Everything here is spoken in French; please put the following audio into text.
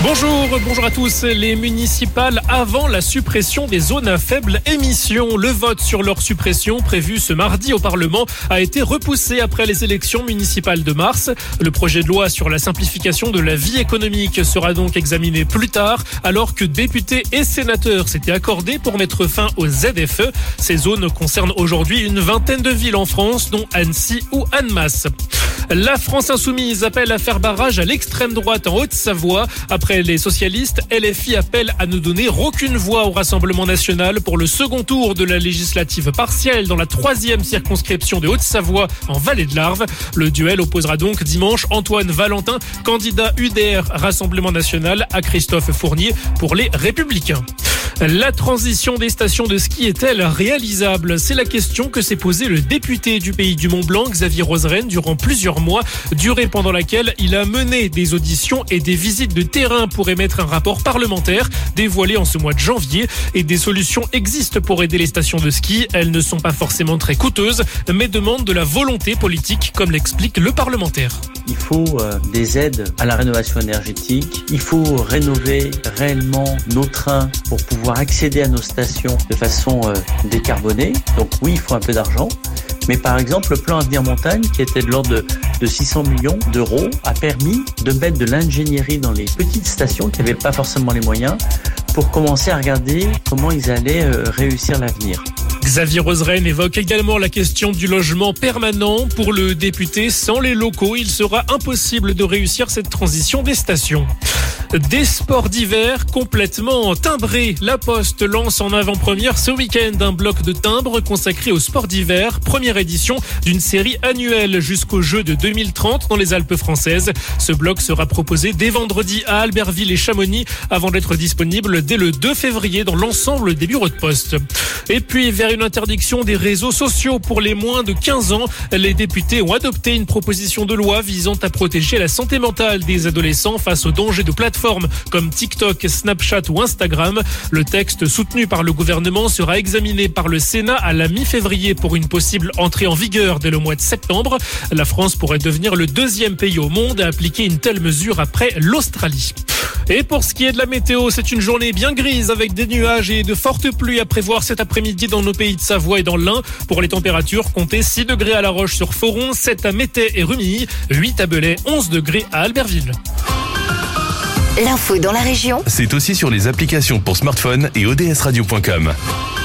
Bonjour à tous. Les municipales avant la suppression des zones à faible émission. Le vote sur leur suppression prévu ce mardi au Parlement a été repoussé après les élections municipales de mars. Le projet de loi sur la simplification de la vie économique sera donc examiné plus tard, alors que députés et sénateurs s'étaient accordés pour mettre fin aux ZFE. Ces zones concernent aujourd'hui une vingtaine de villes en France, dont Annecy ou Annemasse. La France insoumise appelle à faire barrage à l'extrême droite en Haute-Savoie. Après les socialistes, LFI appelle à ne donner aucune voix au Rassemblement national pour le second tour de la législative partielle dans la 3e circonscription de Haute-Savoie en Vallée de l'Arve. Le duel opposera donc dimanche Antoine Valentin, candidat UDR Rassemblement national, à Christophe Fournier pour les Républicains. La transition des stations de ski est-elle réalisable ? C'est la question que s'est posée le député du Pays du Mont-Blanc, Xavier Roseren, durant plusieurs mois, durée pendant laquelle il a mené des auditions et des visites de terrain pour émettre un rapport parlementaire dévoilé en ce mois de janvier. Et des solutions existent pour aider les stations de ski. Elles ne sont pas forcément très coûteuses, mais demandent de la volonté politique, comme l'explique le parlementaire. Il faut des aides à la rénovation énergétique. Il faut rénover réellement nos trains pour pouvoir accéder à nos stations de façon décarbonée. Donc oui, il faut un peu d'argent. Mais par exemple, le plan Avenir Montagne, qui était de l'ordre de 600 millions d'euros, a permis de mettre de l'ingénierie dans les petites stations qui n'avaient pas forcément les moyens pour commencer à regarder comment ils allaient réussir l'avenir. Xavier Roseren évoque également la question du logement permanent. Pour le député, sans les locaux, il sera impossible de réussir cette transition des stations. Des sports d'hiver complètement timbrés. La Poste lance en avant-première ce week-end un bloc de timbres consacré aux sports d'hiver. Première édition d'une série annuelle jusqu'aux Jeux de 2030 dans les Alpes françaises. Ce bloc sera proposé dès vendredi à Albertville et Chamonix avant d'être disponible dès le 2 février dans l'ensemble des bureaux de poste. Et puis, vers une interdiction des réseaux sociaux pour les moins de 15 ans, les députés ont adopté une proposition de loi visant à protéger la santé mentale des adolescents face aux dangers de plateformes comme TikTok, Snapchat ou Instagram. Le texte soutenu par le gouvernement sera examiné par le Sénat à la mi-février pour une possible entrée en vigueur dès le mois de septembre. La France pourrait devenir le 2e pays au monde à appliquer une telle mesure après l'Australie. Et pour ce qui est de la météo, c'est une journée bien grise avec des nuages et de fortes pluies à prévoir cet après-midi dans nos pays de Savoie et dans l'Ain. Pour les températures, comptez 6 degrés à La Roche-sur-Foron, 7 à Métais et Rumilly, 8 à Belay, 11 degrés à Albertville. L'info dans la région, c'est aussi sur les applications pour smartphone et odsradio.com.